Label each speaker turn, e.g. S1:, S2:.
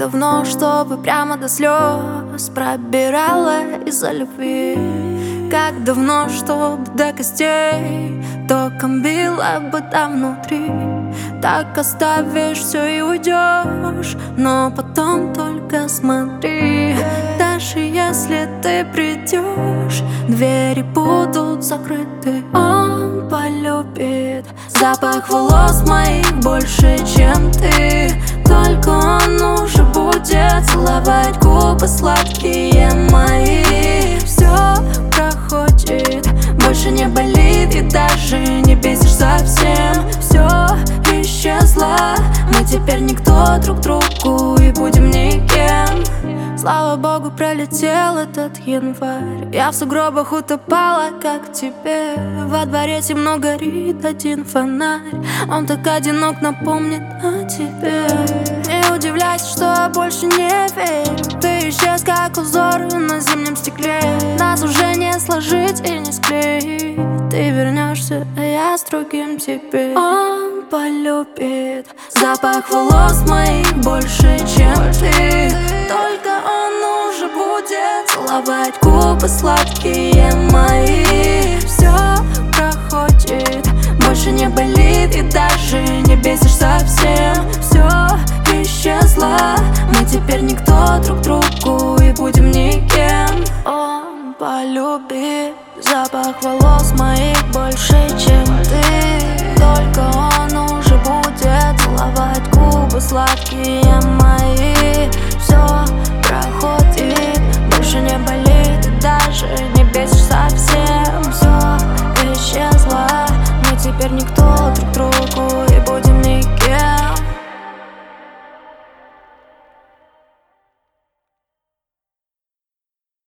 S1: давно, чтобы прямо до слез пробирала из-за любви? Как давно, чтобы до костей током било бы там внутри? Так оставишь все и уйдешь, но потом только смотри. Даже если ты придешь, двери будут закрыты. Он полюбит запах волос моих больше, чем ты. Только он уже будет целовать губы сладкие мои. Все проходит, больше не болит и даже не бесишь совсем. Все исчезло, мы теперь никто друг другу и будем никем. Слава богу, пролетел этот январь. Я в сугробах утопала, как теперь. Во дворе темно горит один фонарь. Он так одинок, напомнит о тебе. Не удивляйся, что я больше не верю. Ты исчез, как узоры на зимнем стекле. Нас уже не сложить и не склеить. Ты вернешься, а я с другим теперь. Он полюбит запах волос моих больше, чем ты. Только он уже будет целовать губы сладкие мои. Все проходит, больше не болит и даже не бесишь совсем. Все исчезло, мы теперь никто друг другу и будем никем. Он полюбит запах волос моих больше, чем ты. Только он уже будет целовать губы сладкие мои. Все проходит, больше не болит и даже не